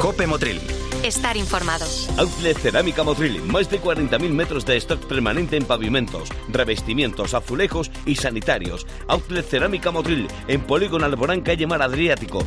COPE Motril. Estar informado. Outlet Cerámica Motril, más de 40.000 metros de stock permanente en pavimentos, revestimientos, azulejos y sanitarios. Outlet Cerámica Motril, en Polígono Alborán, calle Mar Adriático.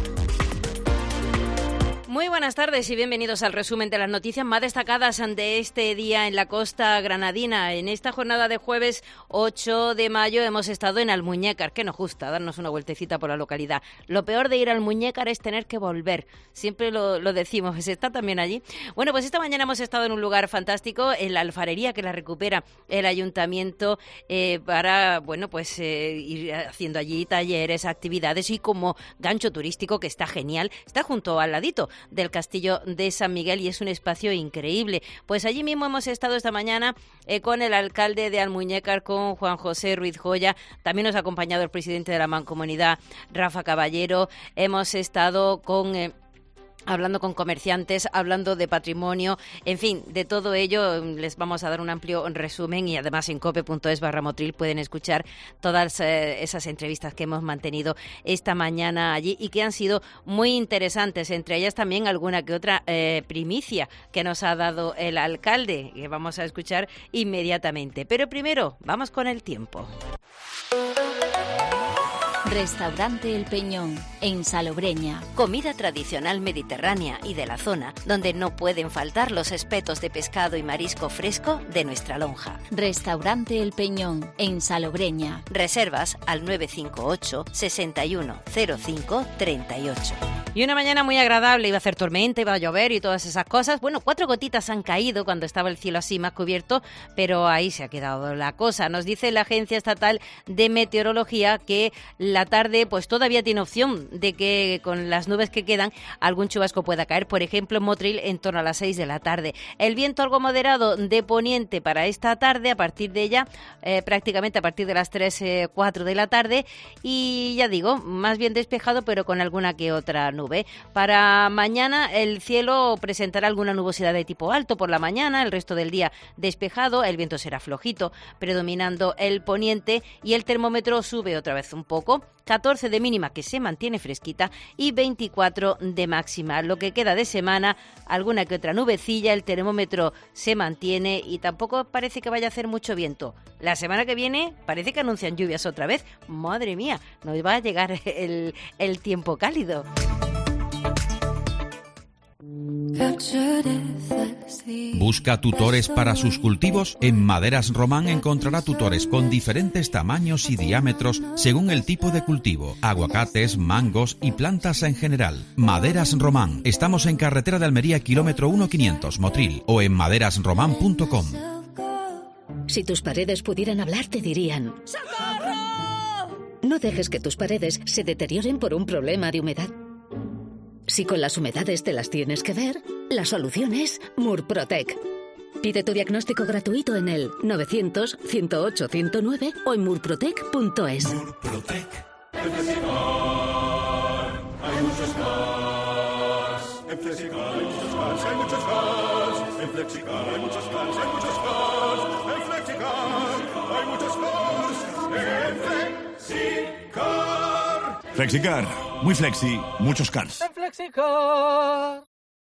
Muy buenas tardes y bienvenidos al resumen de las noticias más destacadas de este día en la costa granadina. En esta jornada de jueves 8 de mayo hemos estado en Almuñécar, que nos gusta darnos una vueltecita por la localidad. Lo peor de ir a Almuñécar es tener que volver, siempre lo decimos, ¿se está también allí? Bueno, pues esta mañana hemos estado en un lugar fantástico, en la alfarería que la recupera el ayuntamiento para, bueno, pues ir haciendo allí talleres, actividades y como gancho turístico que está genial, está junto al ladito del Castillo de San Miguel y es un espacio increíble. Pues allí mismo hemos estado esta mañana con el alcalde de Almuñécar, con Juan José Ruiz Joya. También nos ha acompañado el presidente de la Mancomunidad, Rafa Caballero. Hemos estado hablando con comerciantes, hablando de patrimonio, en fin, de todo ello les vamos a dar un amplio resumen y además en cope.es/Motril pueden escuchar todas esas entrevistas que hemos mantenido esta mañana allí y que han sido muy interesantes, entre ellas también alguna que otra primicia que nos ha dado el alcalde, que vamos a escuchar inmediatamente. Pero primero, vamos con el tiempo. Restaurante El Peñón, en Salobreña. Comida tradicional mediterránea y de la zona, donde no pueden faltar los espetos de pescado y marisco fresco de nuestra lonja. Restaurante El Peñón, en Salobreña. Reservas al 958 61 05 38. Y una mañana muy agradable, iba a hacer tormenta, iba a llover y todas esas cosas. Bueno, 4 gotitas han caído cuando estaba el cielo así más cubierto, pero ahí se ha quedado la cosa. Nos dice la Agencia Estatal de Meteorología que la tarde pues todavía tiene opción de que con las nubes que quedan algún chubasco pueda caer, por ejemplo en Motril en torno a las 6 de la tarde. El viento algo moderado de poniente para esta tarde, a partir de ella, prácticamente a partir de las 3, 4 de la tarde y ya digo, más bien despejado pero con alguna que otra nube. Para mañana el cielo presentará alguna nubosidad de tipo alto por la mañana, el resto del día despejado, el viento será flojito, predominando el poniente y el termómetro sube otra vez un poco. 14 de mínima, que se mantiene fresquita, y 24 de máxima. Lo que queda de semana, alguna que otra nubecilla, el termómetro se mantiene y tampoco parece que vaya a hacer mucho viento. La semana que viene parece que anuncian lluvias otra vez. Madre mía, nos va a llegar el tiempo cálido. ¿Busca tutores para sus cultivos? En Maderas Román encontrará tutores con diferentes tamaños y diámetros según el tipo de cultivo, aguacates, mangos y plantas en general. Maderas Román. Estamos en carretera de Almería, kilómetro 1500, Motril, o en maderasromán.com. Si tus paredes pudieran hablar, te dirían: ¡socorro! No dejes que tus paredes se deterioren por un problema de humedad. Si con las humedades te las tienes que ver, la solución es Murprotec. Pide tu diagnóstico gratuito en el 900-108-109 o en murprotec.es. Murprotec. En Flexicar hay muchos más. En Flexicar hay muchos más, hay muchos más. En Flexicar hay muchos más, hay muchos más. En Flexicar hay muchos más. En Flexicar. Flexicar, muy flexi, muchos cars. En Flexicar.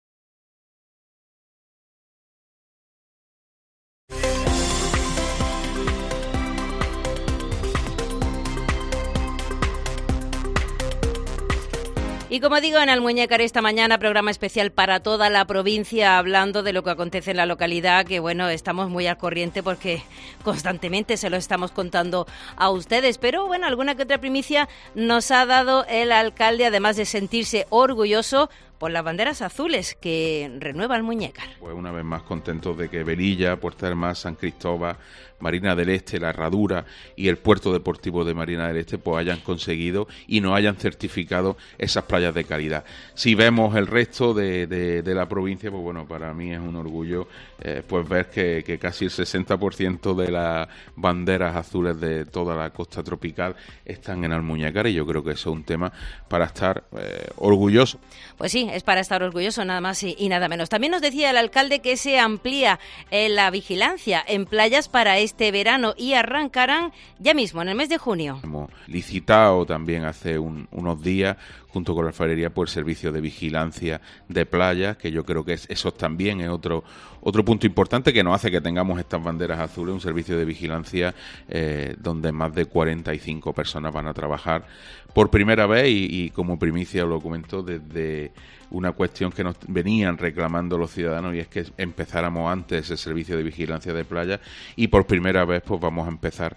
Y como digo, en Almuñécar esta mañana, programa especial para toda la provincia, hablando de lo que acontece en la localidad, que bueno, estamos muy al corriente porque constantemente se lo estamos contando a ustedes. Pero bueno, alguna que otra primicia nos ha dado el alcalde, además de sentirse orgulloso por las banderas azules que renueva Almuñécar. Pues una vez más contentos de que Velilla, Puerta del Mar, San Cristóbal, Marina del Este, La Herradura y el Puerto Deportivo de Marina del Este pues hayan conseguido y nos hayan certificado esas playas de calidad. Si vemos el resto de la provincia, pues bueno, para mí es un orgullo pues ver que casi el 60% de las banderas azules de toda la costa tropical están en Almuñécar y yo creo que eso es un tema para estar orgulloso. Pues sí, es para estar orgulloso, nada más y nada menos. También nos decía el alcalde que se amplía la vigilancia en playas para este verano y arrancarán ya mismo, en el mes de junio. Hemos licitado también hace unos días, junto con la alfarería, por el servicio de vigilancia de playas, que yo creo que eso también es otro punto importante que nos hace que tengamos estas banderas azules, un servicio de vigilancia donde más de 45 personas van a trabajar por primera vez y como primicia lo comento desde una cuestión que nos venían reclamando los ciudadanos, y es que empezáramos antes el servicio de vigilancia de playas, y por primera vez pues vamos a empezar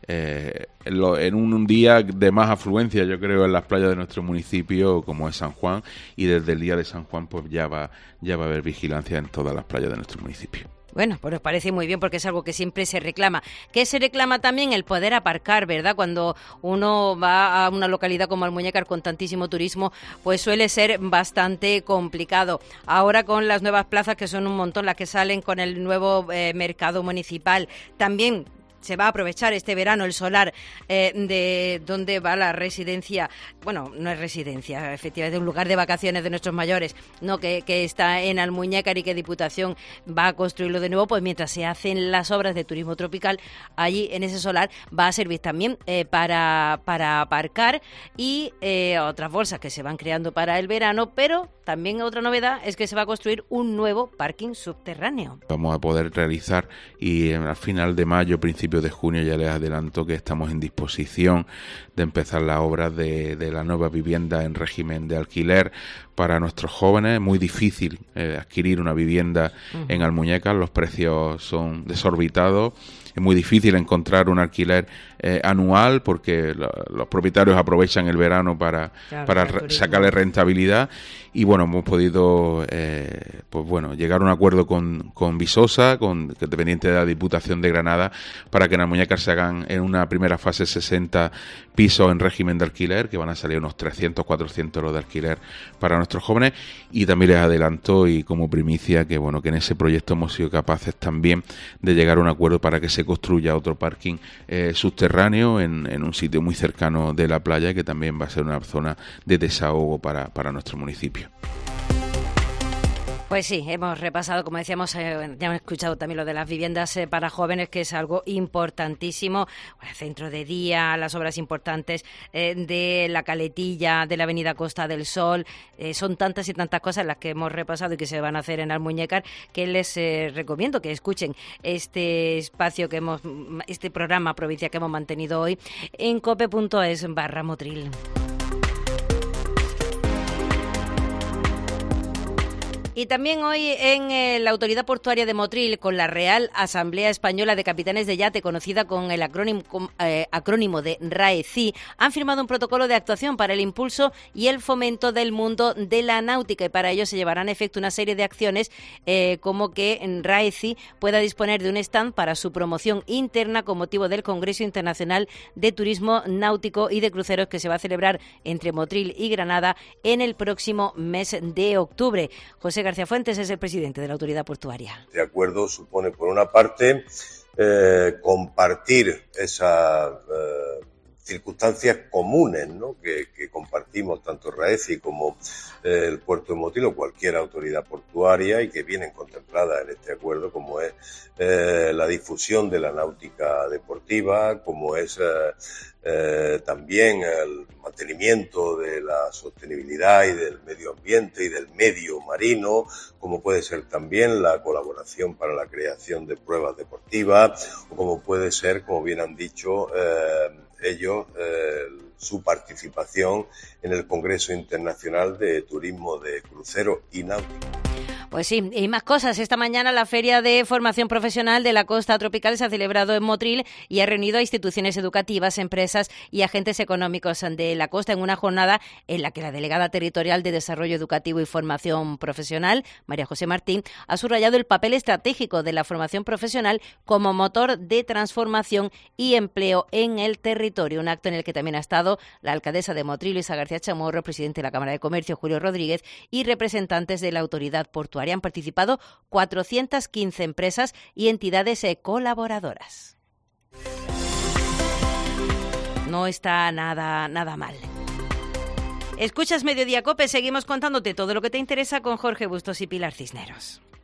en un día de más afluencia, yo creo, en las playas de nuestro municipio, como es San Juan, y desde el día de San Juan pues ya va a haber vigilancia en todas las playas de nuestro municipio. Bueno, pues nos parece muy bien porque es algo que siempre se reclama. ¿Qué se reclama también? El poder aparcar, ¿verdad? Cuando uno va a una localidad como Almuñécar con tantísimo turismo, pues suele ser bastante complicado. Ahora con las nuevas plazas, que son un montón las que salen con el nuevo mercado municipal, también se va a aprovechar este verano el solar de donde va la residencia, bueno, no es residencia, efectivamente, es un lugar de vacaciones de nuestros mayores, no que está en Almuñécar y que Diputación va a construirlo de nuevo, pues mientras se hacen las obras de turismo tropical, allí en ese solar va a servir también para aparcar y otras bolsas que se van creando para el verano, pero también otra novedad es que se va a construir un nuevo parking subterráneo. Vamos a poder realizar, y al final de mayo, principio de junio, ya les adelanto que estamos en disposición de empezar las obras de la nueva vivienda en régimen de alquiler para nuestros jóvenes. Es muy difícil adquirir una vivienda en Almuñécar, los precios son desorbitados, es muy difícil encontrar un alquiler anual porque los propietarios aprovechan el verano para sacarle rentabilidad, y bueno, hemos podido llegar a un acuerdo con Visosa, dependiente de la Diputación de Granada, para que en Almuñécar se hagan en una primera fase 60 pisos en régimen de alquiler, que van a salir unos 300-400 euros de alquiler para nuestros jóvenes. Y también les adelanto, y como primicia, que bueno, que en ese proyecto hemos sido capaces también de llegar a un acuerdo para que se construya otro parking subterráneo en un sitio muy cercano de la playa, que también va a ser una zona de desahogo para nuestro municipio. Pues sí, hemos repasado, como decíamos, ya hemos escuchado también lo de las viviendas para jóvenes, que es algo importantísimo. El centro de día, las obras importantes de la Caletilla, de la avenida Costa del Sol, son tantas y tantas cosas las que hemos repasado y que se van a hacer en Almuñécar, que les recomiendo que escuchen este espacio este programa Provincia que hemos mantenido hoy en cope.es/Motril. Y también hoy en la Autoridad Portuaria de Motril, con la Real Asamblea Española de Capitanes de Yate, conocida con el acrónimo de RAECI, han firmado un protocolo de actuación para el impulso y el fomento del mundo de la náutica, y para ello se llevarán a efecto una serie de acciones como que RAECI pueda disponer de un stand para su promoción interna con motivo del Congreso Internacional de Turismo Náutico y de Cruceros, que se va a celebrar entre Motril y Granada en el próximo mes de octubre. José García Fuentes es el presidente de la Autoridad Portuaria. Este acuerdo supone, por una parte, compartir esas circunstancias comunes, ¿no?, que compartimos tanto RAECI como el puerto de Motril o cualquier autoridad portuaria, y que vienen contempladas en este acuerdo, como es la difusión de la náutica deportiva, como es también el mantenimiento de la sostenibilidad y del medio ambiente y del medio marino, como puede ser también la colaboración para la creación de pruebas deportivas, o como puede ser, como bien han dicho ellos, su participación en el Congreso Internacional de Turismo de Cruceros y Náutico. Pues sí, y más cosas. Esta mañana la Feria de Formación Profesional de la Costa Tropical se ha celebrado en Motril y ha reunido a instituciones educativas, empresas y agentes económicos de la costa en una jornada en la que la delegada territorial de Desarrollo Educativo y Formación Profesional, María José Martín, ha subrayado el papel estratégico de la formación profesional como motor de transformación y empleo en el territorio. Un acto en el que también ha estado la alcaldesa de Motril, Luisa García Chamorro, el presidente de la Cámara de Comercio, Julio Rodríguez, y representantes de la Autoridad Portuaria. Han participado 415 empresas y entidades colaboradoras. No está nada mal. Escuchas Mediodía COPE, seguimos contándote todo lo que te interesa con Jorge Bustos y Pilar Cisneros.